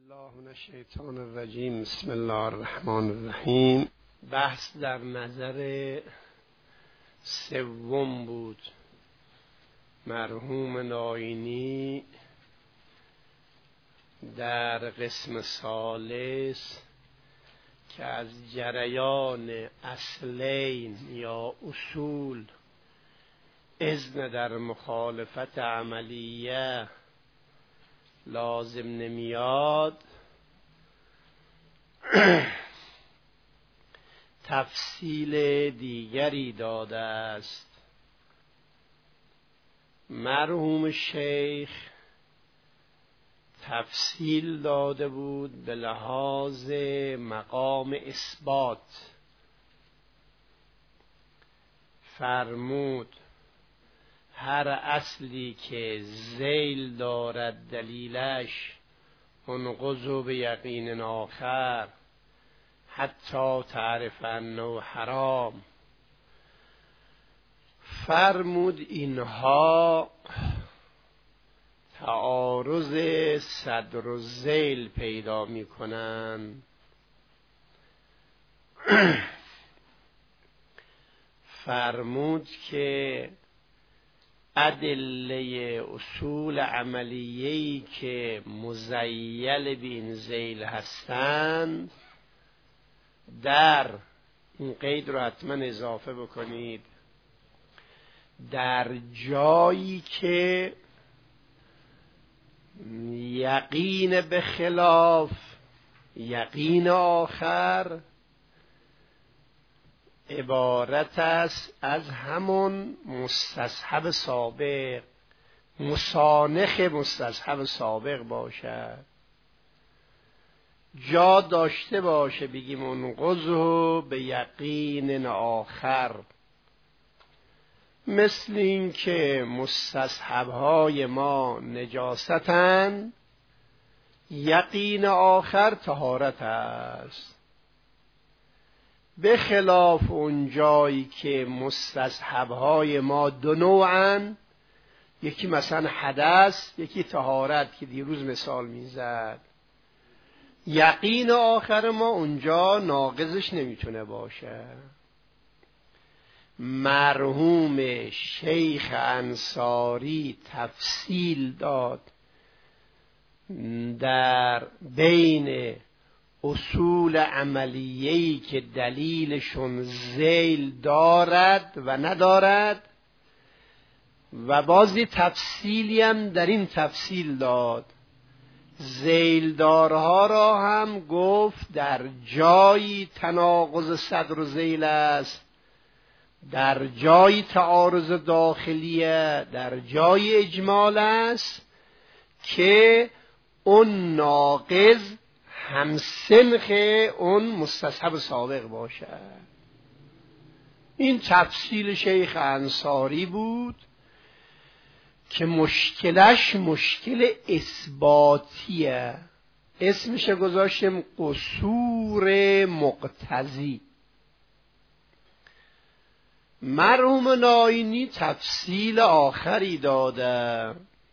الله من الشیطان الرجیم. بسم الله الرحمن الرحیم. بحث در نظر سوم بود. مرحوم ناینی در قسم ثالث که از جریان اصلین یا اصول اذن در مخالفت عملیه لازم نمیاد، تفصیل دیگری داده است. مرحوم شیخ تفصیل داده بود به لحاظ مقام اثبات. فرمود هر اصلی که ذیل دارد دلیلش انقض به یقین آخر حتی تعرف انه حرام. فرمود اینها تعارض صدر و ذیل پیدا می کنند. فرمود که ادله اصول عملیه‌ای که مزیل به این ذیل هستند، در این قید رو حتما اضافه بکنید، در جایی که یقین به خلاف یقین آخر عبارت است از همون مستصحب سابق، مسانخ مستصحب سابق باشد، جا داشته باشه بگیم انقضه به یقین آخر. مثل این که مستصحبهای ما نجاستن، یقین آخر طهارت است. به خلاف اون جایی که مستصحبهای ما دو نوعن، یکی مثلا حدث، یکی طهارت که دیروز مثال میزد، یقین آخر ما اونجا ناقضش نمیتونه باشه. مرحوم شیخ انصاری تفصیل داد در بین اصول عملیه‌ای که دلیلشون ذیل دارد و ندارد، و بازی تفصیلی هم در این تفصیل داد. ذیلدارها را هم گفت در جایی تناقض صدر و ذیل است، در جایی تعارض داخلیه، در جایی اجمال است که اون ناقض همسنخ اون مستصحب سابق باشه. این تفصیل شیخ انصاری بود که مشکلش مشکل اثباتیه. اسمش گذاشتیم قصور مقتضی. مرحوم ناینی تفصیل آخری داده،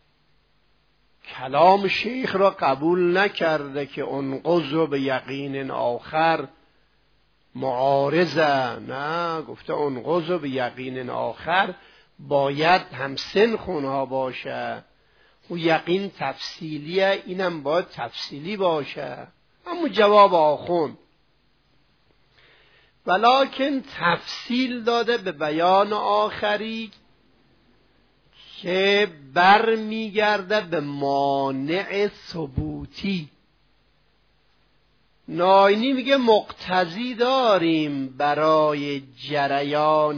کلام شیخ را قبول نکرده که انقض به یقین آخر معارضه. نه، گفته انقض به یقین آخر باید همسن خونها باشه. او یقین تفصیلیه، اینم باید تفصیلی باشه. اما جواب آخون ولکن تفصیل داده به بیان آخری که بر میگرده به مانع ثبوتی. ناینی میگه مقتضی داریم برای جریان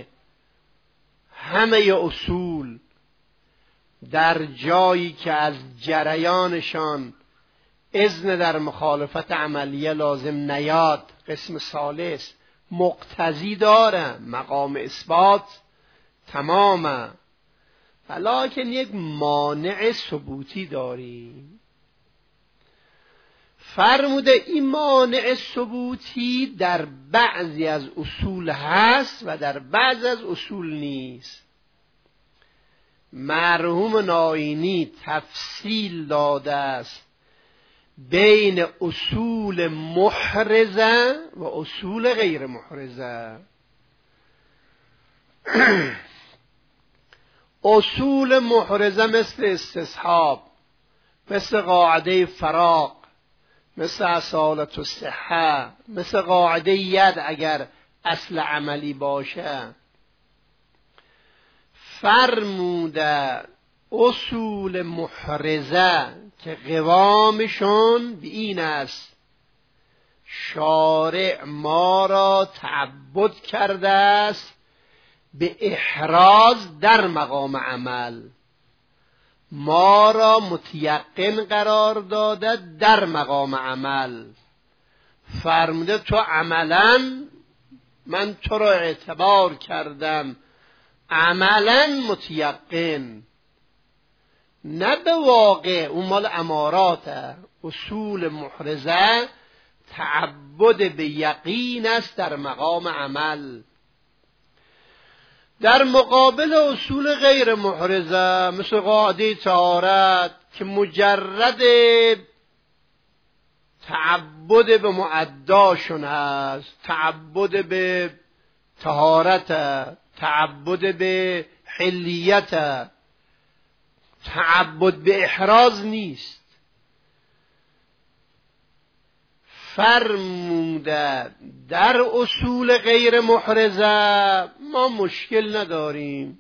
همه اصول در جایی که از جریانشان اذن در مخالفت عملیه لازم نیاد. قسم ثالث مقتضی داره، مقام اثبات تمامه، ولیکن یک مانع ثبوتی داریم. فرموده این مانع ثبوتی در بعضی از اصول هست و در بعضی از اصول نیست. مرحوم ناینی تفصیل داده است بین اصول محرزه و اصول غیر محرزه. اصول محرزه مثل استصحاب، مثل قاعده فراق، مثل اصالت الصحه، مثل قاعده ید اگر اصل عملی باشه. فرموده اصول محرزه که قوامشون به این است شارع ما را تعبد کرده است به احراز در مقام عمل، ما را متیقن قرار داده در مقام عمل. فرموده تو عملا من تو را اعتبار کردم عملا متیقن، نه به واقع، اون مال اماراته. اصول محرزه تعبد به یقین است در مقام عمل. در مقابل اصول غیر محرزه مثل قاعده طهارت که مجرد تعبد به معداشون هست، تعبد به طهارت، تعبد به حلیت، تعبد به احراز نیست. فرموده در اصول غیر محرزه ما مشکل نداریم.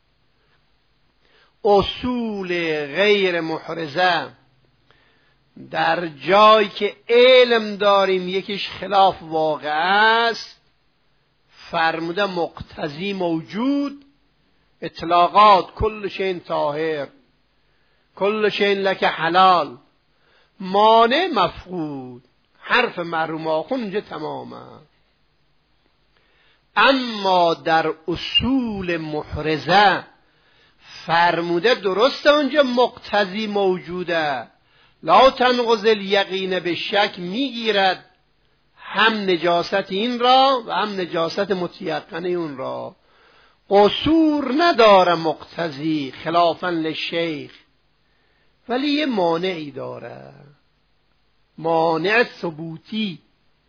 اصول غیر محرزه در جایی که علم داریم یکیش خلاف واقع است، فرموده مقتضی موجود، اطلاقات کل شین طاهر، کل شین لک حلال، مانع مفقود، حرف محروم آخون اینجا تمامه. اما در اصول محرزه فرموده درسته اونجا مقتضی موجوده، لا تنقض الیقین به شک میگیرد هم نجاست این را و هم نجاست متیقنه اون را. قصور نداره مقتضی خلافا للشیخ، ولی یه مانعی داره، مانع ثبوتی.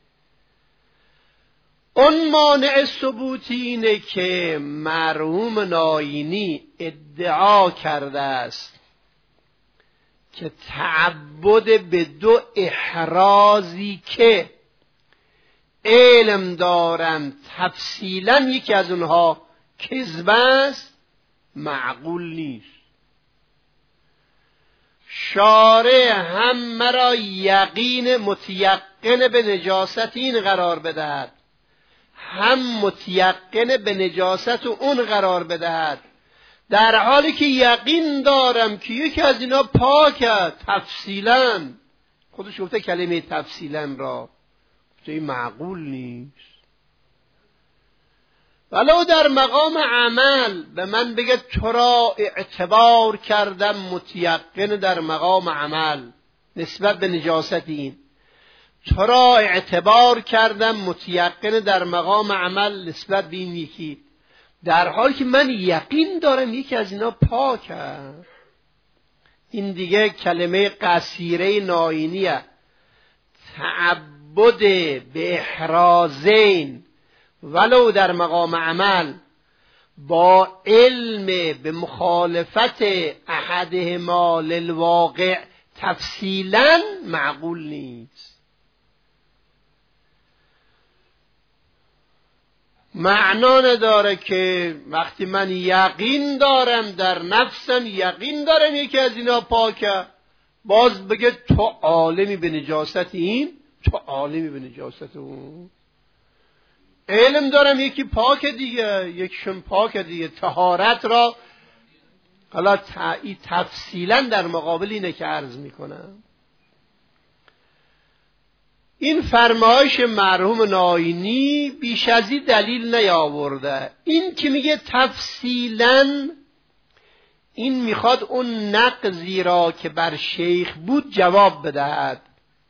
اون مانع ثبوتی اینه که مرحوم ناینی ادعا کرده است که تعبد به دو احرازی که علم دارن تفصیلا یکی از اونها کذب است معقول نیست. شارع هم مرا یقین متیقن به نجاست این قرار بدهد، هم متیقن به نجاست اون قرار بدهد، در حالی که یقین دارم که یکی از اینا پاکه تفصیلا. خودش گفته کلمه تفصیلا را، این معقول نیست. ولو در مقام عمل به من بگه تو را اعتبار کردم متیقن در مقام عمل نسبت به نجاست این، تو را اعتبار کردم متیقن در مقام عمل نسبت به این یکی، در حالی که من یقین دارم یکی از اینا پاکه. این دیگه کلمه قصیره ناینیه. تعبد به احرازین ولو در مقام عمل با علم به مخالفت احدهما للواقع تفصیلا معقول نیست. معنا نداره که وقتی من یقین دارم در نفسم، یقین دارم یکی از اینا پاکه، باز بگه تو عالمی به نجاست این، تو عالمی به نجاست اون. علم دارم یکی پاک دیگه، یکیشون پاک دیگه. طهارت را حالا تفصیلا در مقابل اینه که عرض میکنم. این فرمایش مرحوم ناینی بیش از این دلیل نیاورده. این که میگه تفصیلا، این میخواد اون نقضی را که بر شیخ بود جواب بدهد.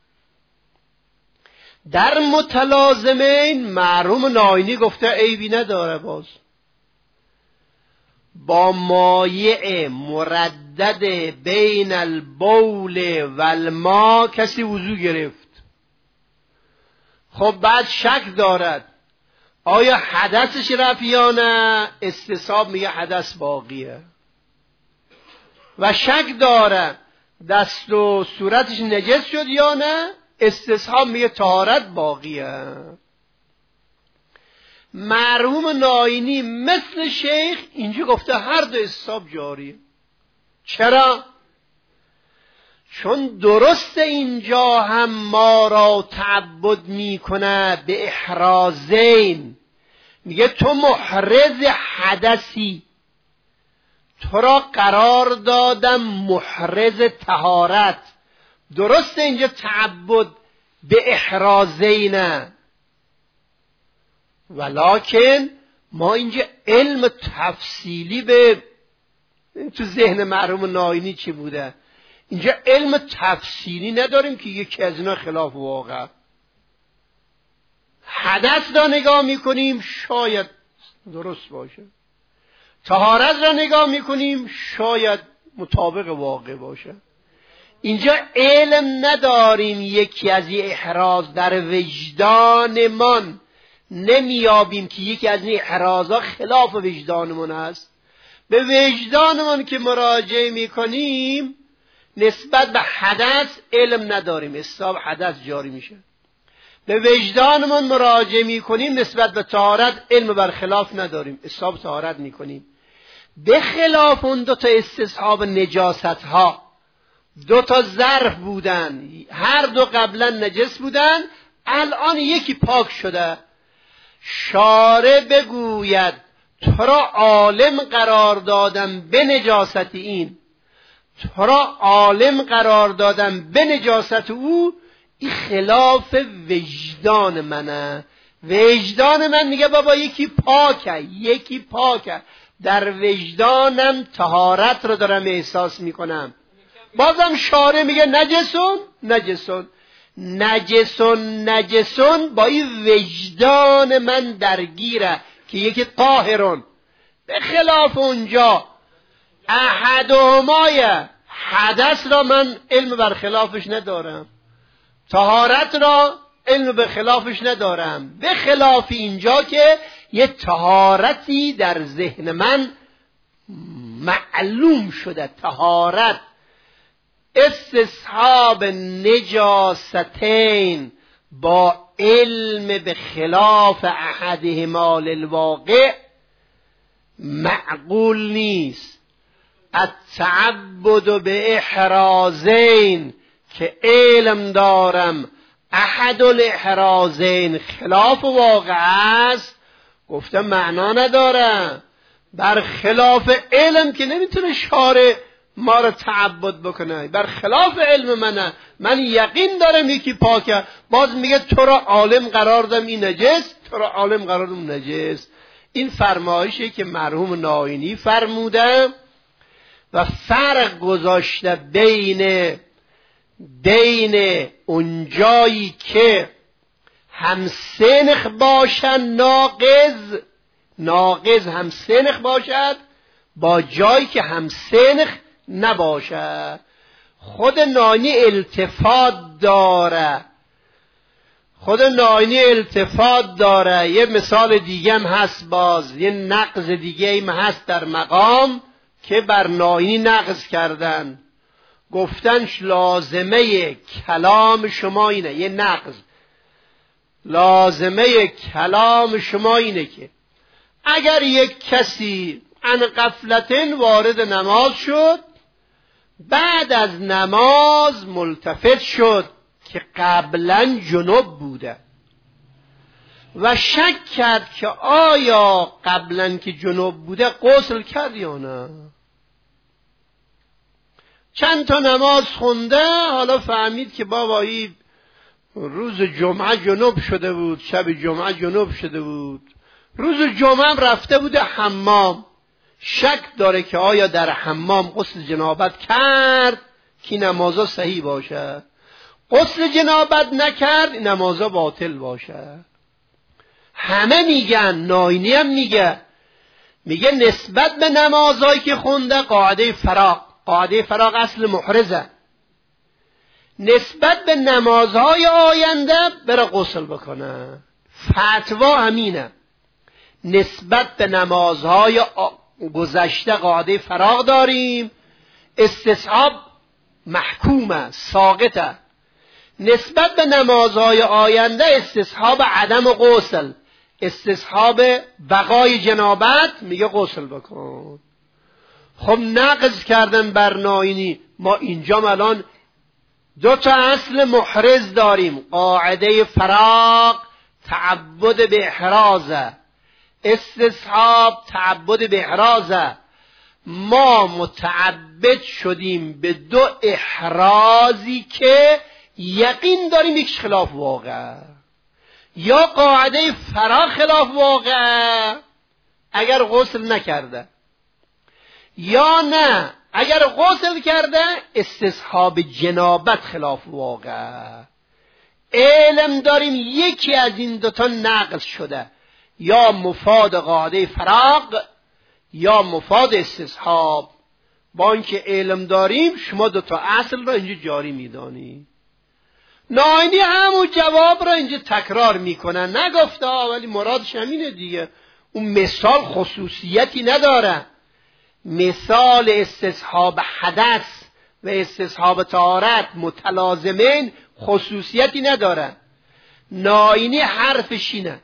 در متلازمین مرحوم ناینی گفته عیبی نداره، با مایع مردد بین البول و الماء کسی وضو گرفت، خب بعد شک دارد آیا حدثش رفت یا نه، استصحاب میگه حدث باقیه. و شک داره دست و صورتش نجس شد یا نه، استصحاب میگه طهارت باقیه. مرحوم ناینی مثل شیخ اینجا گفته هر دو استصحاب جاریه. چرا؟ چون درست اینجا هم ما را تعبد میکنه به احرازین، میگه تو محرز حدثی، تو را قرار دادم محرز طهارت. درست اینجا تعبد به احرازینه، ولکن ما اینجا علم تفصیلی به تو ذهن مرحوم ناینی چی بوده، اینجا علم تفصیلی نداریم که یکی از اینا خلاف واقع. حدث را نگاه میکنیم شاید درست باشه، طهارت را نگاه میکنیم شاید مطابق واقع باشه. اینجا علم نداریم یکی از این احراز در وجدانمان نمیابیم که یکی از این احرازها خلاف وجدانمون است. به وجدانمون که مراجعه میکنیم نسبت به حدث علم نداریم، حساب حدث جاری میشه. به وجدانمون مراجعه میکنیم نسبت به طهارت علم برخلاف نداریم، حساب طهارت میکنیم. به خلاف اون دو تا استصحاب نجاست ها، دو تا ظرف بودن، هر دو قبلا نجس بودن، الان یکی پاک شده. شارع بگوید تو را عالم قرار دادم به نجاست این، تو را عالم قرار دادم به نجاست او، این خلاف وجدان منه. وجدان من میگه بابا یکی پاکه، یکی پاکه، در وجدانم طهارت رو دارم احساس میکنم. بازم شارع میگه نجسون نجسون نجسون نجسون، با این وجدان من درگیره که یکی طاهرون. به خلاف اونجا احدهمای حدث را من علم برخلافش ندارم، طهارت را علم به خلافش ندارم. به خلاف اینجا که یه طهارتی در ذهن من معلوم شده، طهارت استصحاب نجاستین با علم به خلاف احدهما للواقع معقول نیست. التعبد به احرازین که علم دارم احد الاحرازین خلاف واقع است، گفتم معنا نداره. بر خلاف علم که نمیتونه شارع ما رو تعبد بکنه، بر خلاف علم منه. من یقین دارم یکی پاکه، باز میگه تو را عالم قرار دادم این نجس، تو را عالم قرار دادم نجس. این فرمایشی که مرحوم ناینی فرموده و فرق گذاشته بین اونجایی که هم سنخ باشن ناقض هم سنخ باشد با جایی که هم سنخ نباشد. خود ناینی التفات داره. یه مثال دیگه هم هست، باز یه نقض دیگه هم هست در مقام که بر ناینی نقض کردن، گفتن لازمه کلام شما اینه، یه نقض لازمه کلام شما اینه که اگر یک کسی عن غفلتن وارد نماز شد، بعد از نماز ملتفت شد که قبلا جنوب بوده و شک کرد که آیا قبلا که جنوب بوده غسل کرد یا نه. چند تا نماز خونده، حالا فهمید که بابایی روز جمعه جنوب شده بود، شب جمعه جنوب شده بود، روز جمعه رفته بوده حمام، شک داره که آیا در حمام غسل جنابت کرد که نمازا صحیح باشه، غسل جنابت نکرد نمازا باطل باشه. همه میگن، ناینی هم میگه نسبت به نمازهایی که خونده قاعده فراق اصل محرزه، نسبت به نمازهای آینده بره غسل بکنه. فتوا همینه، نسبت به نمازهای گذشته قاعده فراق داریم، استصحاب محکومه، ساقطه. نسبت به نمازهای آینده استصحاب عدم غسل، استصحاب بقای جنابت، میگه غسل بکن. خب نقض کردن بر ناینی. ما اینجا الان دو تا اصل محرز داریم، قاعده فراق تعبد به احرازه، استصحاب تعبد به احرازه. ما متعبد شدیم به دو احرازی که یقین داریم یکیش خلاف واقع، یا قاعده فراق خلاف واقع اگر غسل نکرده، یا نه اگر غسل کرده استصحاب جنابت خلاف واقع. علم داریم یکی از این دوتا نقض شده، یا مفاد قاعده فراق یا مفاد استصحاب. با اینکه علم داریم شما دوتا اصل را اینجا جاری میدانی. ناینی همون جواب را اینجا تکرار میکنن، نگفته ولی مرادش همینه دیگه. اون مثال خصوصیتی نداره، مثال استصحاب حدث و استصحاب طهارت متلازمین خصوصیتی نداره. ناینی حرفش اینه،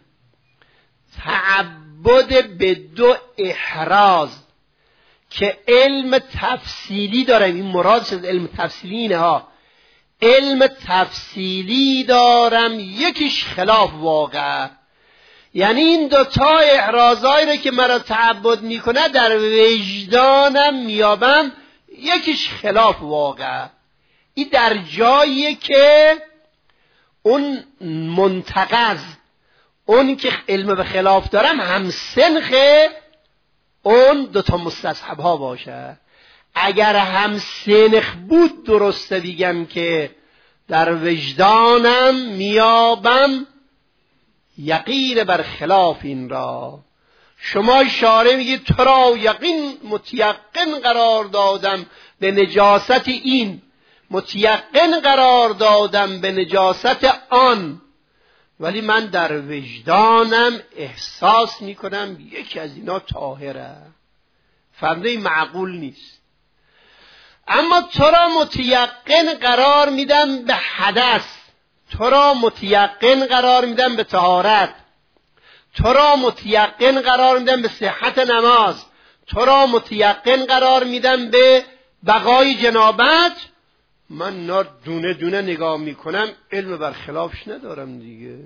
تعبد به دو احراز که علم تفصیلی داره. این مرادش از علم تفصیلی اینه ها، علم تفصیلی دارم یکیش خلاف واقع. یعنی این دوتا احرازایی رو که مرا تعبد میکنه در وجدانم میابم یکیش خلاف واقع. این در جاییه که اون منتقض، اون که علم به خلاف دارم هم سنخ اون دوتا مستصحب ها باشه. اگر هم سنخ بود درسته بگم که در وجدانم میابم یقین بر خلاف این را. شما شارع میگید تو را یقین متیقن قرار دادم به نجاست این، متیقن قرار دادم به نجاست آن، ولی من در وجدانم احساس میکنم یکی از اینا طاهره. فهمده؟ این معقول نیست. اما تو را متیقن قرار میدم به حدث، تو را متیقن قرار میدم به طهارت، تو را متیقن قرار میدم به صحت نماز، تو را متیقن قرار میدم به بقای جنابت. من اینا دونه دونه نگاه میکنم، علم بر خلافش ندارم دیگه.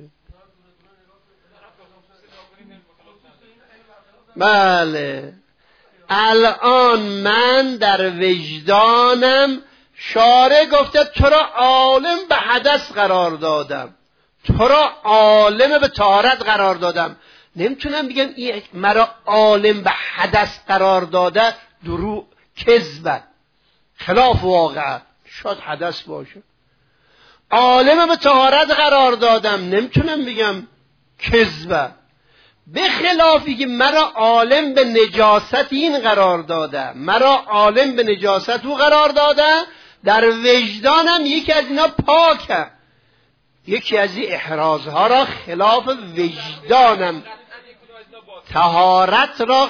بله، الان من در وجدانم شارع گفته تو را عالم به حدث قرار دادم، تو را عالم به طهارت قرار دادم. نمیتونم بگم این مرا عالم به حدث قرار داده دروغ، کذبه، خلاف واقع. شاید حدث باشه. عالم به طهارت قرار دادم، نمیتونم بگم کذبه. به خلافی که مرا عالم به نجاست این قرار داده، مرا عالم به نجاست او قرار داده، در وجدانم یکی از اینا پاکه، یکی از این احرازها را خلاف وجدانم، طهارت را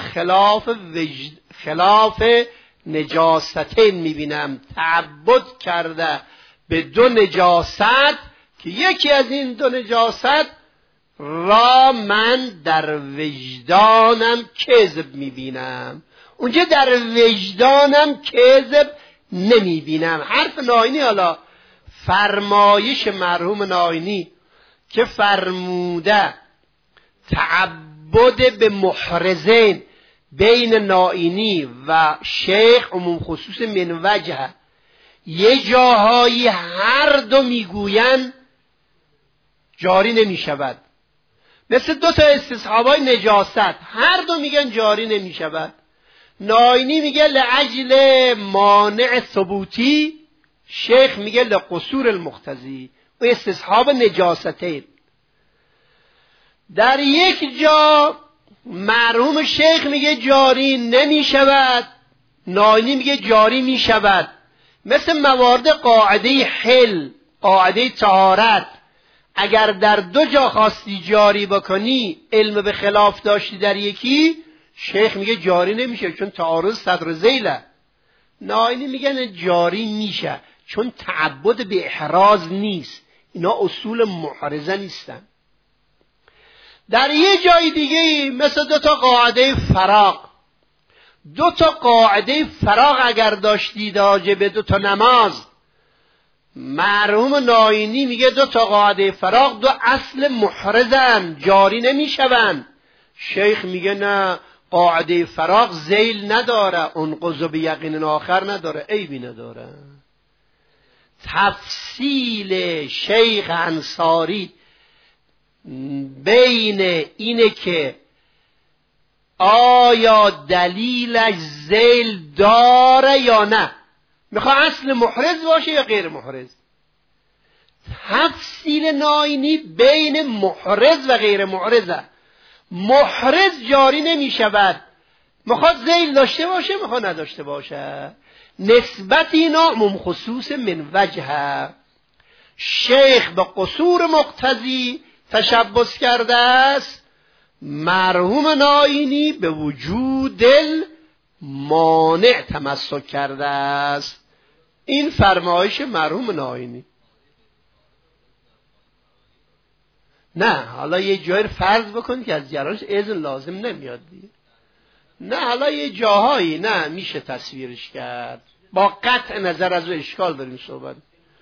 خلاف نجاستین میبینم. تعبد کرده به دو نجاست که یکی از این دو نجاست را من در وجدانم کذب میبینم، اونجا در وجدانم کذب نمیبینم. حرف ناینی، حالا فرمایش مرحوم ناینی که فرموده تعبد به محرزین بین ناینی و شیخ عموم خصوص من وجه، یه جاهایی هر دو میگوین جاری نمیشود. مثل دو تا استصحابای نجاست، هر دو میگن جاری نمیشود. ناینی میگه لعجل مانع ثبوتی، شیخ میگه لقصور المقتضی. و استصحاب نجاستین در یک جا مرحوم شیخ میگه جاری نمی شود، ناینی میگه جاری می شود. مثل موارد قاعده حل، قاعده طهارت، اگر در دو جا خواستی جاری بکنی علم به خلاف داشتی در یکی، شیخ میگه جاری نمیشه چون تعارض صدر ذیله. ناینی میگن جاری میشه چون تعبد به احراز نیست. اینا اصول محرزه نیستن. در یه جای دیگه مثل دو تا قاعده فراغ اگر داشتی راجع به دو تا نماز، مرحوم ناینی میگه دو تا قاعده فراغ دو اصل محرزن، جاری نمیشون. شیخ میگه نه، قاعده فراغ ذیل نداره، انقض به یقین آخر نداره، عیبی نداره. تفصیل شیخ انصاری بین اینه که آیا دلیلش ذیل داره یا نه، میخواه اصل محرز باشه یا غیر محرز. تفصیل ناینی بین محرز و غیر محرزه. محرز جاری نمی شود، میخواد ذیل داشته باشه میخواد نداشته باشه. نسبت اینا عموم خصوص من وجهه. شیخ به قصور مقتضی تشبث کرده است، مرحوم ناینی به وجود مانع تمسک کرده است. این فرمایش مرحوم ناینی. نه حالا یه جای فرض بکن که از جراش اذن لازم نمیاد دیگه. نه حالا یه جاهایی نه میشه تصویرش کرد، با قطع نظر از او اشکال داریم صحبت.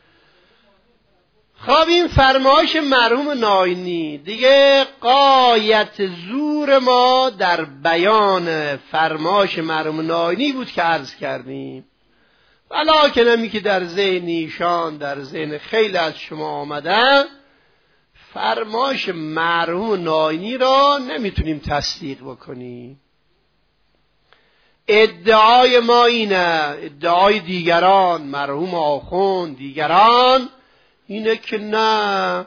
خب این فرمایش مرحوم ناینی دیگه غایت زور ما در بیان فرمایش مرحوم ناینی بود که عرض کردیم. ولکن همی که در ذهن ایشان، در ذهن خیلی از شما آمده، فرمایش مرحوم ناینی را نمیتونیم تصدیق بکنیم. ادعای ما اینه، ادعای دیگران، مرحوم آخوند دیگران اینه که نه،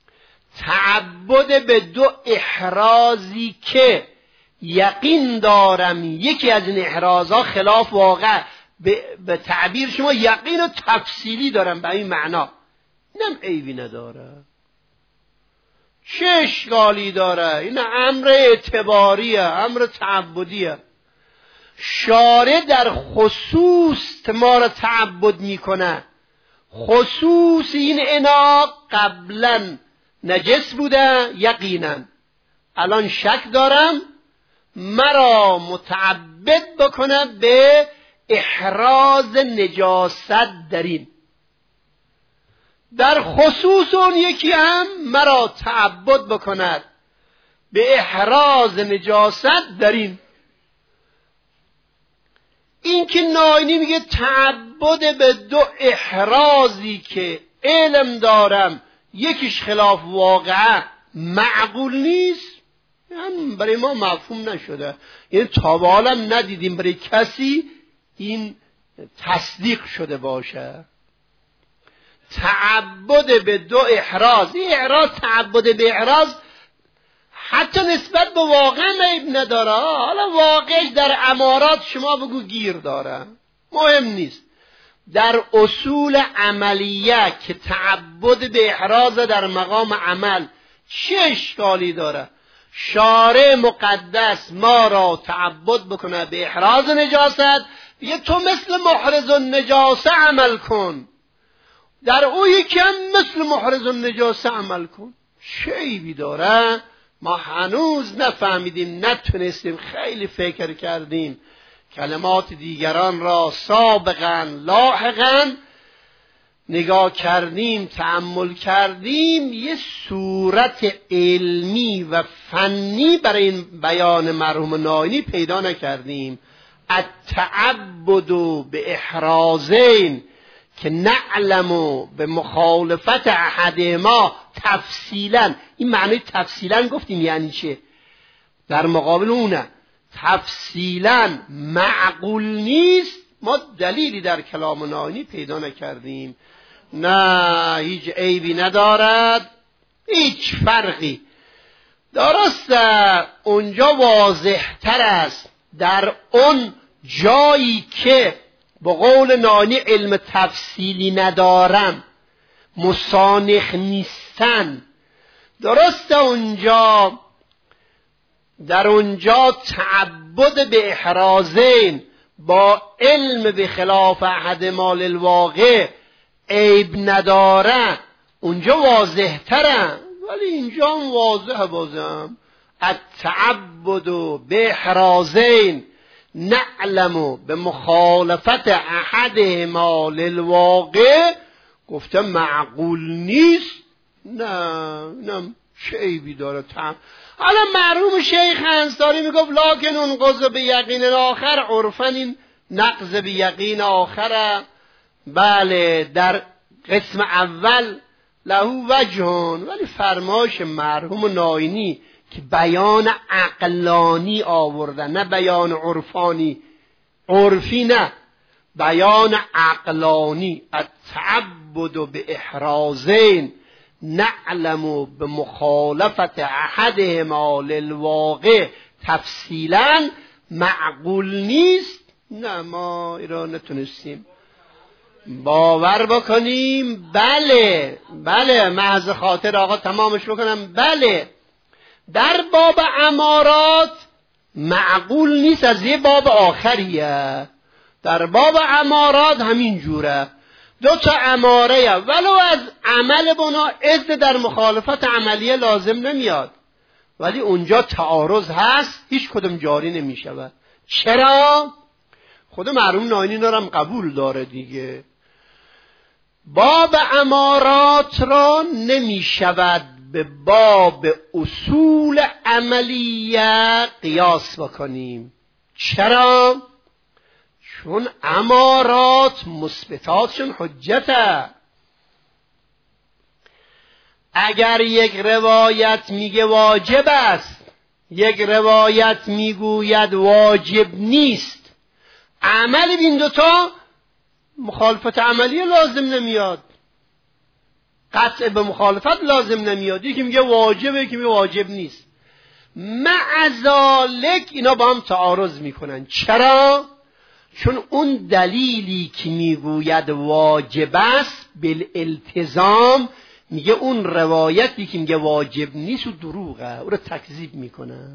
تعبد به دو احرازی که یقین دارم یکی از این احرازها خلاف واقع، به تعبیر شما یقین و تفصیلی دارم به این معنا، اینم عیبی نداره. چه اشکالی داره؟ این امر اعتباریه، امر تعبدیه. شارع در خصوص ما را تعبد میکنه. خصوص این انا قبلا نجس بوده یقینا، الان شک دارم، مرا متعبد بکنه به احراز نجاست در این. در خصوص اون یکی هم مرا تعبد بکند به احراز نجاست در این. این که ناینی میگه تعبد به دو احرازی که علم دارم یکیش خلاف واقعه معقول نیست، یعنی برای ما مفهوم نشده، یعنی تا به حالم ندیدیم برای کسی این تصدیق شده باشه. تعبد به دو احراز، این احراز تعبد به احراز حتی نسبت به واقع عیب نداره. حالا واقعش در امارات شما بگو گیر داره، مهم نیست. در اصول عملیه که تعبد به احراز در مقام عمل چه اشکالی داره؟ شارع مقدس ما را تعبد بکنه به احراز نجاست، یه تو مثل محرز النجاسه عمل کن، در او یکم مثل محرز النجاسه عمل کن. چه عیبی داره؟ ما هنوز نفهمیدیم، نتونستیم، خیلی فکر کردیم، کلمات دیگران را سابقا لاحقا نگاه کردیم، تأمل کردیم، یه صورت علمی و فنی برای این بیان مرحوم ناینی پیدا نکردیم. التعبد به احرازین که نعلم به مخالفت احدهما تفصیلا. این معنی تفصیلا گفتیم یعنی چه؟ در مقابل اونه تفصیلا معقول نیست، ما دلیلی در کلام ناینی پیدا نکردیم. نه هیچ عیبی ندارد، هیچ فرقی درسته اونجا واضح تر است، در اون جایی که به قول نانی علم تفصیلی ندارم، مسانخ نیستن، درسته اونجا در اونجا تعبد به احرازین با علم به خلاف احد مال الواقع عیب نداره، اونجا واضح تره، ولی اینجا هم واضح بازم التعبد به احرازین نعلم به مخالفت احد مال الواقع، گفته معقول نیست. نه چه عیبی داره؟ حالا مرحوم شیخ انصاری میگفت لکن انقض به یقین آخر عرفن، این نقض به یقین آخره. بله در قسم اول لهو وجهون، ولی فرمایش مرحوم ناینی که بیان عقلانی آوردن، نه بیان عرفانی، عرفی نه، بیان عقلانی. التعبد به احرازین نعلم به مخالفت احدهما للواقع تفصیلا معقول نیست. نه ما ایران نتونستیم باور بکنیم. بله محض خاطر آقا تمامش بکنم. بله در باب امارات معقول نیست، از یه باب آخریه. در باب امارات همین جوره، دو تا اماره ولو از عمل بنا اذن در مخالفت عملیه لازم نمیاد، ولی اونجا تعارض هست، هیچ کدوم جاری نمیشود. چرا؟ خود مرحوم ناینی نارم قبول داره دیگه. باب امارات را نمیشود به باب اصول عملیه قیاس بکنیم. چرا؟ چون امارات مثبتاتشون حجته. اگر یک روایت میگه واجب است، یک روایت میگوید واجب نیست، عمل بین دوتا مخالفت عملی لازم نمیاد، قطع به مخالفت لازم نمیاد. یکی میگه واجبه، یکی میگه واجب نیست. معذالک اینا با هم تعارض میکنن. چرا؟ چون اون دلیلی که میگوید واجب است بالالتزام، میگه اون روایتی که میگه واجب نیست و دروغه، او رو تکذیب میکنه.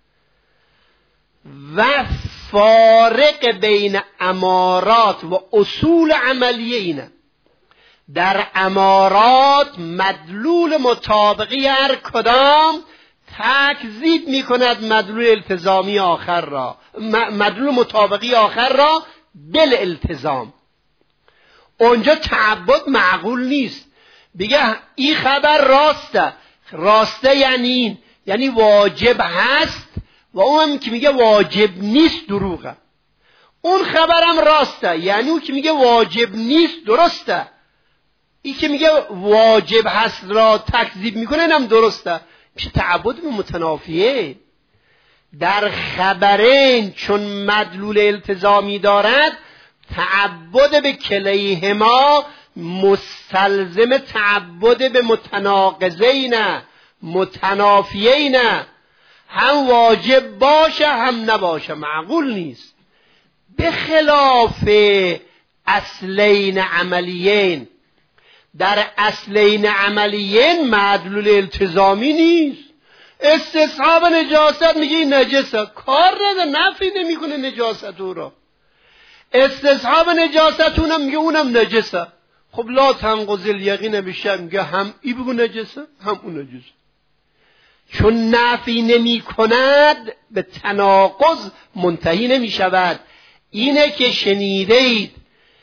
و فارق بین امارات و اصول عملیه اینه، در امارات مدلول مطابقی هر کدام تکذیب میکند مدلول التزامی آخر را، مدلول مطابقی آخر را بالالتزام. اونجا تعبد معقول نیست، بگه این خبر راسته یعنی واجب هست، و اون که میگه واجب نیست دروغه. اون خبرم راسته، یعنی اون که میگه واجب نیست درسته. این که میگه واجب هست را تکذیب میکنه اینم درسته. میشه تعبد متنافیه. در خبرین چون مدلول التزامی دارد، تعبد به کلیهما مستلزم تعبد به متناقضین متنافیین، هم واجب باشه هم نباشه، معقول نیست. به خلاف اصلین عملیین، در اصلین عملیین مدلول التزامی نیست. استصحاب نجاست میگه این نجسه، کار نده، نفی نمیکنه نجاست او را. استصحاب نجاست اونم میگه اونم نجسه. خب لا تنقض الیقین بشک، میگه هم ای بگو نجسه هم اون نجسه. چون نفی نمی کند به تناقض منتهی نمی شود. اینه که شنیدید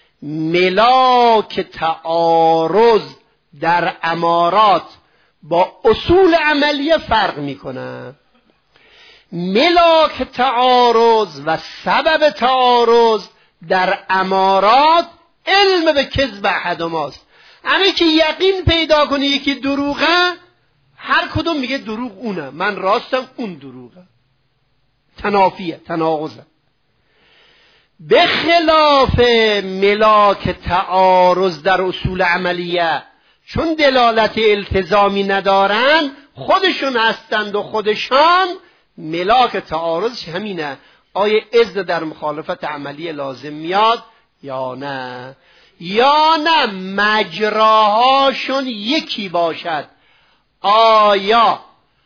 ملاک تعارض در امارات با اصول عملیه فرق می کنه. ملاک تعارض و سبب تعارض در امارات علم به کذب احدهماست. همه که یقین پیدا کنه یکی دروغه، هر کدوم میگه دروغ اونه، من راستم اون دروغه، تنافیه، تناقضه. به خلاف ملاک تعارض در اصول عملیه، چون دلالت التزامی ندارن، خودشون هستند و خودشان ملاک تعارضش همینه. آیا اذن در مخالفت عملی لازم میاد یا نه؟ یا نه مجراهاشون یکی باشد؟ آیا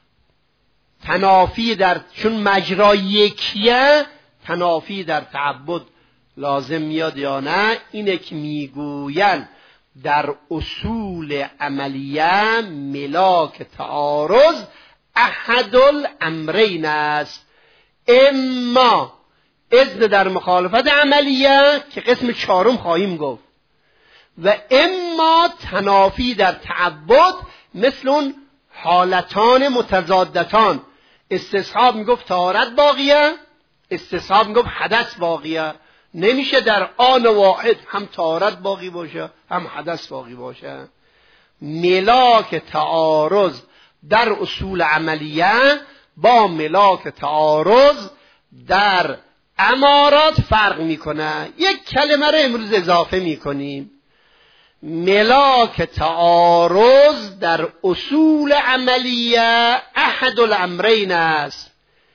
تنافی در چون مجرا یکیه تنافی در تعبد لازم میاد یا نه؟ اینه که میگوین در اصول عملیه ملاک تعارض احد الامرین است، اما اذن در مخالفت عملیه که قسم چهارم خواهیم گفت، و اما تنافی در تعبد مثل اون حالتان متضادتان. استصحاب میگفت طهارت باقیه، استصحاب میگفت حدث باقیه. نمیشه در آن واحد هم طهارت باقی باشه هم حدث باقی باشه. ملاک تعارض در اصول عملیه با ملاک تعارض در امارات فرق میکنه. یک کلمه رو امروز اضافه میکنیم. ملاک تعارض در اصول عملیه احد الامرین است،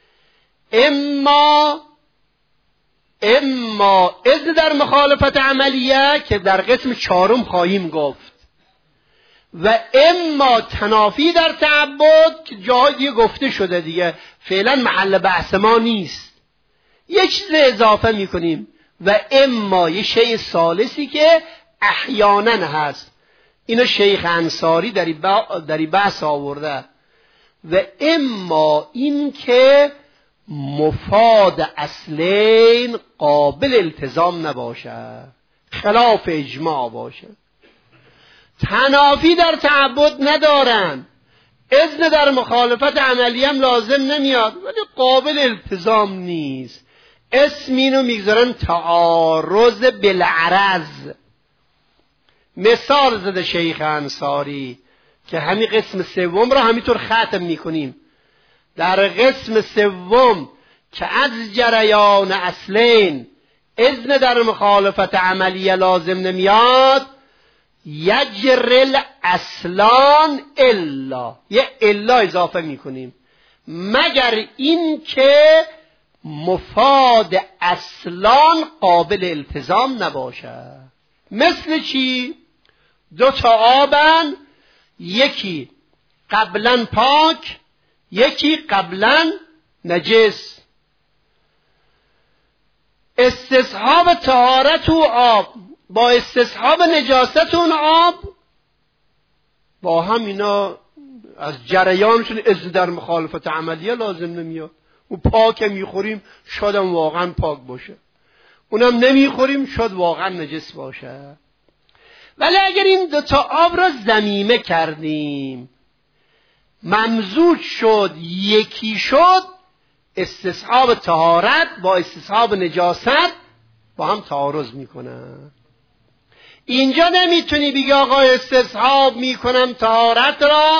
اما اذن در مخالفت عملیه که در قسم چهارم خواهیم گفت، و اما تنافی در تعبد که جای دیگه گفته شده دیگه، فعلا محل بحث ما نیست. یک چیز اضافه میکنیم و اما یه شیء ثالثی که احیانا هست. اینو شیخ انصاری در بحث آورده. و اما این که مفاد اصلین قابل التزام نباشه، خلاف اجماع باشه. تنافی در تعبد ندارن، اذن در مخالفت عملی هم لازم نمیاد، ولی قابل التزام نیست. اسم اینو میگذارن تعارض بالعرض. مثال زده شیخ انصاری که همین قسم سوم را همینطور ختم میکنیم. در قسم سوم که از جریان اصلین اذن در مخالفت عملیه لازم نمیاد، یجرل اصلان الا، یه الا اضافه میکنیم، مگر این که مفاد اصلان قابل التزام نباشه. مثل چی؟ دو تا آبن، یکی قبلا پاک یکی قبلا نجس. استصحاب طهارت و آب با استصحاب نجاست اون آب با هم اینا از جریانشون اذن در مخالفت عملیه لازم نمیاد. او پاک میخوریم شاید هم واقعا پاک باشه، اونم نمیخوریم شاید واقعا نجس باشه. ولی اگر این دوتا آب را ضمیمه کردیم ممزوج شد، یکی شد، استصحاب طهارت با استصحاب نجاست با هم تعارض میکنن. اینجا نمیتونی بگی آقا استصحاب میکنم طهارت را،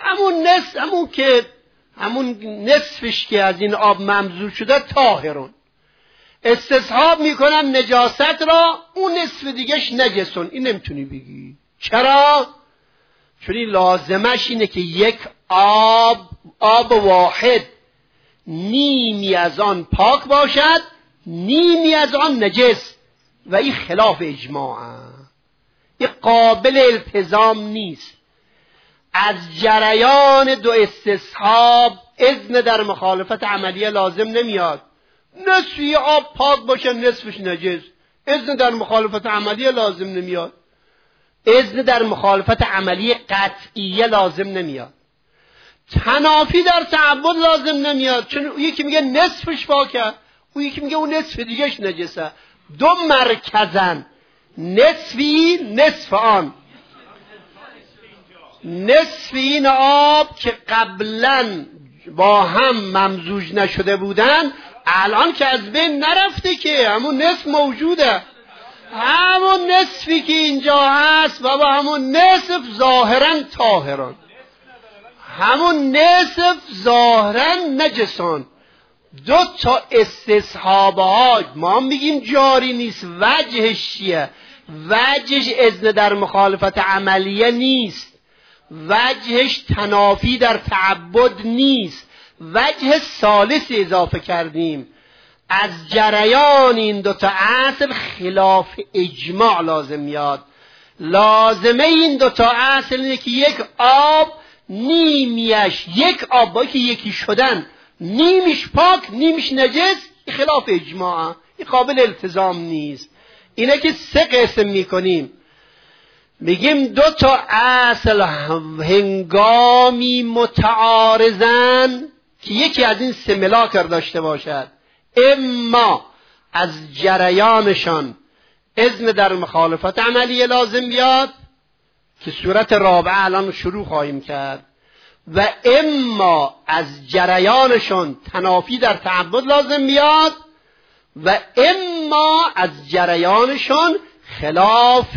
همون نصفش که از این آب ممزوج شده طاهرون، استصحاب میکنم نجاست را، اون نصف دیگهش نجسون. این نمیتونی بگی. چرا؟ چون این لازمش اینه که یک آب واحد نیمی از آن پاک باشد، نیمی از آن نجس، و این خلاف اجماعه، این قابل التزام نیست. از جریان دو استصحاب اذن در مخالفت عملیه لازم نمیاد. نصفی آب پاک باشه نصفش نجس، اذن در مخالفت عملیه لازم نمیاد. اذن در مخالفت عملی قطعیه لازم نمیاد. تنافی در تعبد لازم نمیاد، چون یکی میگه نصفش پاکه، اون یکی میگه اون نصف دیگهش نجسه. دو مرکزن، نصفی نصف آن. نصف این آب که قبلا با هم ممزوج نشده بودن الان که از بین نرفته، که همون نصف موجوده، همون نصفی که اینجا هست بابا، همون نصف ظاهرا طاهران، همون نصف ظاهرا نجسان. دو تا استصحابه ها ما میگیم جاری نیست. وجهش چیه؟ وجهش اذن در مخالفت عملیه نیست، وجهش تنافی در تعبد نیست. وجه ثالث اضافه کردیم، از جریان این دوتا اصل خلاف اجماع لازم میاد. لازمه این دوتا اصل اینه که یک آب نیمیش، یک آب با که یکی شدن، نیمیش پاک نیمیش نجس، خلاف اجماع، این قابل التزام نیست. اینه که سه قسم میکنیم، میگیم دو تا اصل هنگامی متعارضن که یکی از این سه ملاک را داشته باشد، اما از جریانشان اذن در مخالفت عملی لازم بیاد که صورت رابعه الان شروع خواهیم کرد، و اما از جریانشان تنافی در تعبد لازم بیاد، و اما از جریانشان خلاف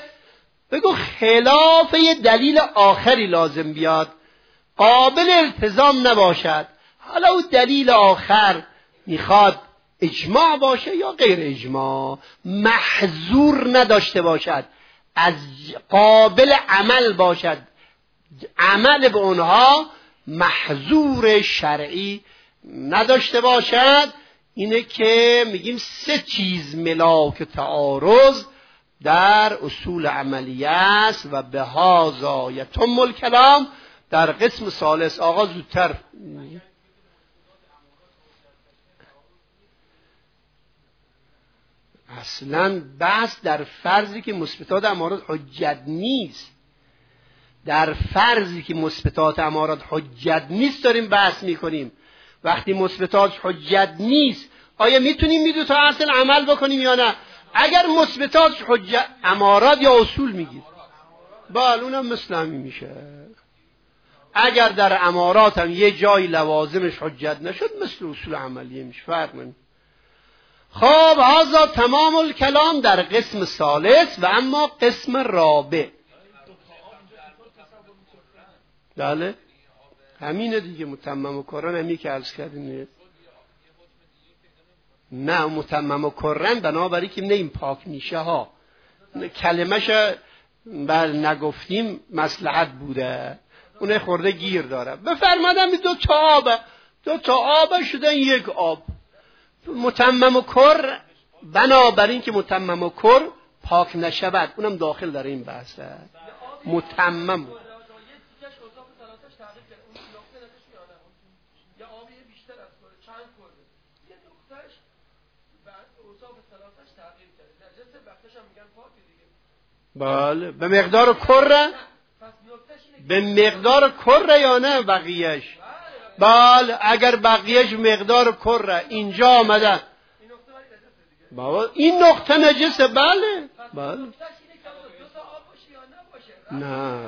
یه دلیل آخری لازم بیاد قابل التزام نباشد. حالا اون دلیل آخر میخواد اجماع باشه یا غیر اجماع، محظور نداشته باشد، از قابل عمل باشد، عمل به اونها محظور شرعی نداشته باشد. اینه که میگیم سه چیز ملاک تعارض در اصول عملیه است و به هذا یتم الکلام در قسم ثالث. آقا زودتر. اصلا بحث در فرضی که مثبتات امارات حجت نیست، در فرضی که مثبتات امارات حجت نیست داریم بحث میکنیم. وقتی مثبتات حجت نیست آیا میتونیم میدو تا اصل عمل بکنیم یا نه؟ اگر مثبتات حجت امارات یا اصول میگید بله اونم مثل همین میشه. اگر در امارات هم یه جای لوازمش حجت نشد مثل اصول عملیه میشه، فرق نمیکنه. خب هذا تمام الکلام در قسم ثالث. و اما قسم رابع، بله همینه دیگه، متمم و کرن همی که عرض کردیم. نه متمم و کرن بنابراین که نه این پاک میشه ها، کلمش بل نگفتیم مصلحت بوده، اونه خورده گیر داره. بفرمادم دو تا آب شدن یک آب. متمم و کر بنابراین که متمم و کر پاک نشود، اونم داخل در این بحثه. متمم بله به مقدار کره، به مقدار کره یا نه بقیهش؟ بله اگر بقیهش مقدار کره اینجا آمده بابا این نقطه نجسه. بله بله نه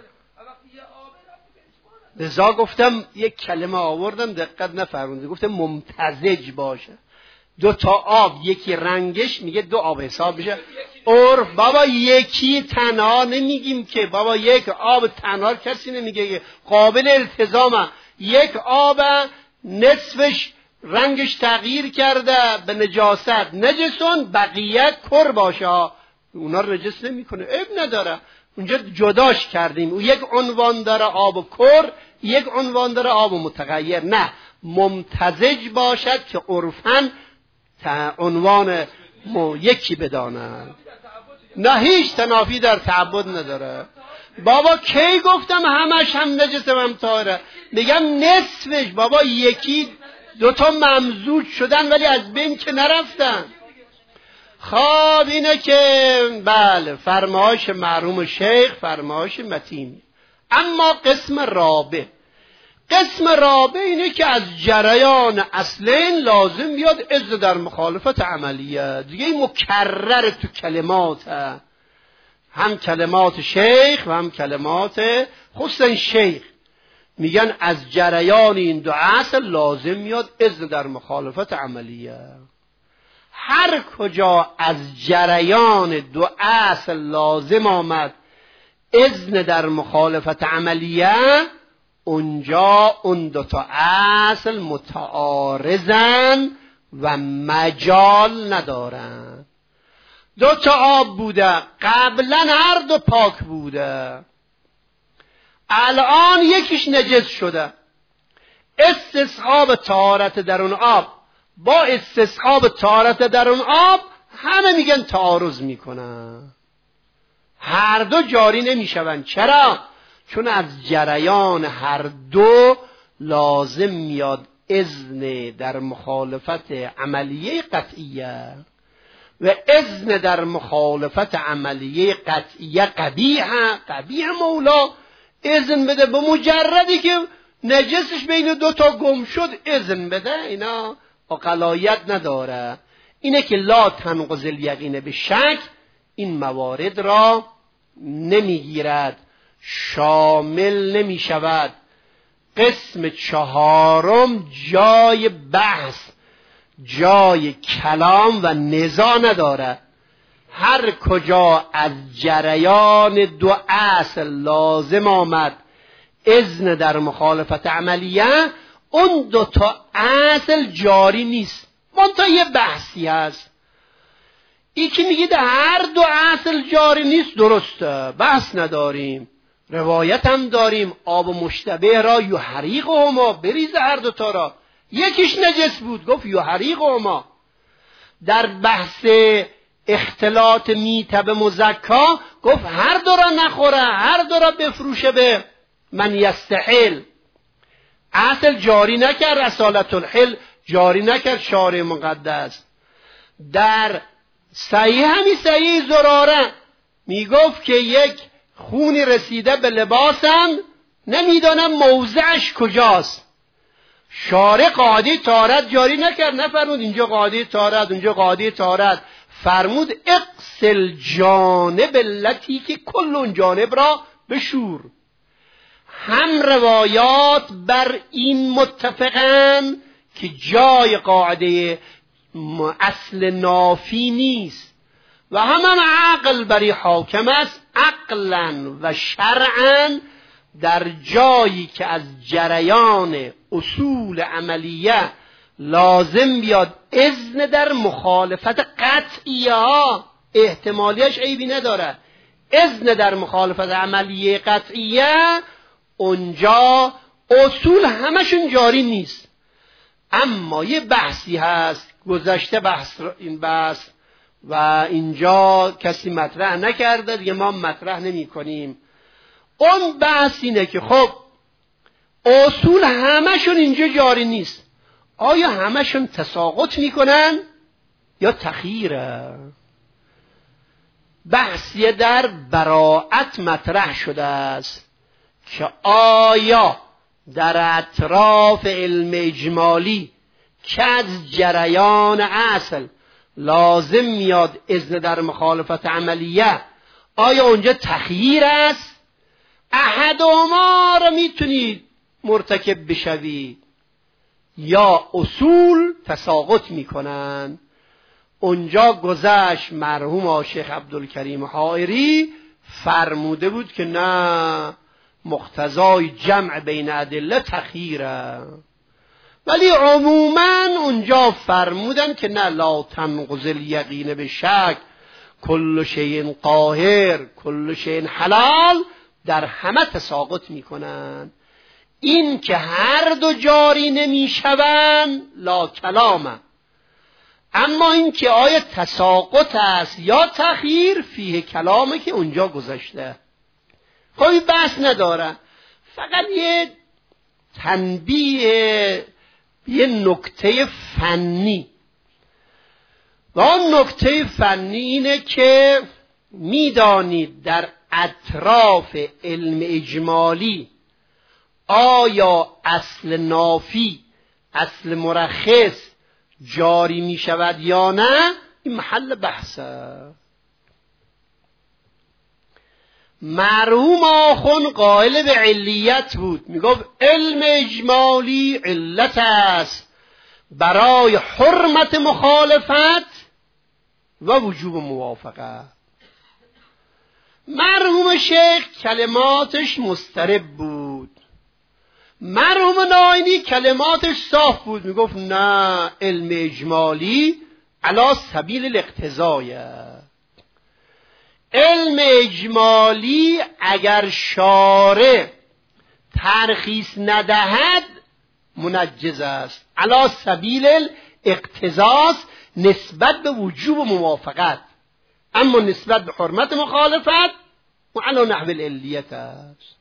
لذا گفتم یک کلمه آوردم دقت نفرمودید، گفتم ممتزج باشه. دو تا آب یکی رنگش میگه دو آب حساب میشه. عرف بابا یکی تنها نمیگیم که، بابا یک آب تنها کسی نمیگه، قابل التزامه. یک آب نصفش رنگش تغییر کرده به نجاست نجسون، بقیه کر باشه، اونا نجس نمیکنه، عیب نداره. اونجا جداش کردیم، او یک عنوان داره آب کر، یک عنوان داره آب متغیر. نه ممتزج باشد که عرفاً عنوان یکی بدانند، نه هیچ تنافی در تعبد نداره. بابا کی گفتم همش هم نجسه و هم طاهره؟ میگم نصفش. بابا یکی دوتا ممزوج شدن ولی از بین که نرفتن. خب اینه که بله فرمایش مرحوم شیخ فرمایش متین. اما قسم رابع، قسم رابع اینه که از جریان اصلین لازم بیاد اذن در مخالفت عملیه. دیگه این مکرر تو کلمات، هم کلمات شیخ و هم کلمات خصوصا شیخ میگن از جریان این دو اصل لازم میاد اذن در مخالفت عملیه. هر کجا از جریان دو اصل لازم آمد اذن در مخالفت عملیه، اونجا اون دو تا اصل متعارضن و مجال ندارن. دو تا آب بوده قبلا هر دو پاک بوده، الان یکیش نجس شده، استصحاب طهارت در اون آب با استصحاب طهارت در اون آب همه میگن تعارض میکنن، هر دو جاری نمیشون. چرا؟ چون از جریان هر دو لازم میاد اذن در مخالفت عملیه قطعیه و اذن در مخالفت عملیه قطعیه قبیح مولا اذن بده. به مجردی که نجسش بین دوتا گم شد اذن بده، اینا اقلایت نداره. اینه که لا تنقض الیقین به شک این موارد را نمیگیرد، شامل نمی شود. قسم چهارم جای بحث، جای کلام و نزاع نداره. هر کجا از جریان دو اصل لازم آمد اذن در مخالفت عملیه، اون دو تا اصل جاری نیست. منتها یه بحثی هست، ای که میگید هر دو اصل جاری نیست، درسته، بحث نداریم، روایت هم داریم آب مشتبه را یحریقهما، بریز هر دو تا را. یکیش نجس بود گفت یحریقهما. در بحث اختلاط میتب مزکا گفت هر دو را نخوره، هر دو را بفروشه به من یستحل. اصل جاری نکرد، رسالت الحل جاری نکرد شارع مقدس. در صحیح زراره میگفت که یک خونی رسیده به لباسم، نمیدانم موضعش کجاست. شارع قاعده طهارت جاری نکرد، نفرمود اینجا قاعده طهارت اونجا قاعده طهارت، فرمود اغسل جانب التی که کل اون جانب را بشور. هم روایات بر این متفقن که جای قاعده اصل نافی نیست و همان عقل بری حاکم است، عقلا و شرعا. در جایی که از جریان اصول عملیه لازم بیاد اذن در مخالفت قطعیه ها، احتمالیش عیبی نداره، اذن در مخالفت عملیه قطعیه، اونجا اصول همشون جاری نیست. اما یه بحثی هست، گذشته این بحث و اینجا کسی مطرح نکرده دیگه، ما مطرح نمی کنیم. اون بحث اینه که خب اصول همشون اینجا جاری نیست، آیا همشون تساقط میکنن یا تخییره؟ بحثی در براءت مطرح شده است که آیا در اطراف علم اجمالی که از جریان اصل لازم میاد اذن در مخالفت عملیه، آیا اونجا تخییر است؟ احدهما را میتونید مرتکب بشوید یا اصول تساقط میکنن. اونجا گذشت مرحوم شیخ عبدالکریم حائری فرموده بود که نه، مقتضای جمع بین ادله تخییره، ولی عموما اونجا فرمودن که نه، لا تنقض الیقین به شک، کل شیء قاهر کل شیء حلال، در همه تساقط میکنن. این که هر دو جاری نمیشوند لا کلامه، اما این که آیا تساقط است یا تخییر فیه کلامه که اونجا گذاشته. خب بحث نداره، فقط یه تنبیه، یه نکته فنی. و اون نکته فنی اینه که میدانید در اطراف علم اجمالی آیا اصل نافی، اصل مرخص جاری می شود یا نه، این محل بحثه. مرحوم آخون قائل به علیت بود، می گفت علم اجمالی علت است برای حرمت مخالفت و وجوب موافقه. مرحوم شیخ کلماتش مضطرب بود، مرحوم ناینی کلماتش صاف بود، میگفت نه، علم اجمالی علی سبیل الاقتضایه. علم اجمالی اگر شارع ترخیص ندهد منجز است، علی سبیل الاقتضاء نسبت به وجوب و موافقت، اما نسبت به حرمت مخالفت و علی نحو العلیت است.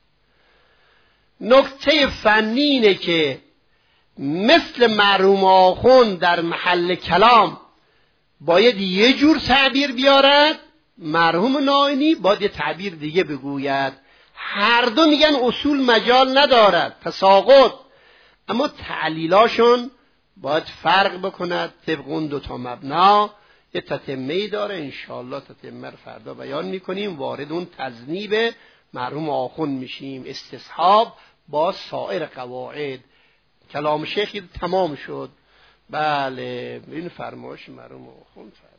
نکته فنی اینه که مثل مرحوم آخوند در محل کلام باید یه جور تعبیر بیارد، مرحوم نائینی باید یه تعبیر دیگه بگوید. هر دو میگن اصول مجال ندارد تساقط، اما تعلیلاشون باید فرق بکند طبق اون دوتا مبنا. یه تتمه‌ای داره، انشاءالله تتمه رو فردا بیان میکنیم، وارد اون تذنیب مرحوم آخوند میشیم، استصحاب با سایر قواعد. کلام شیخی تمام شد. بله این فرمایش مرحوم آخوند.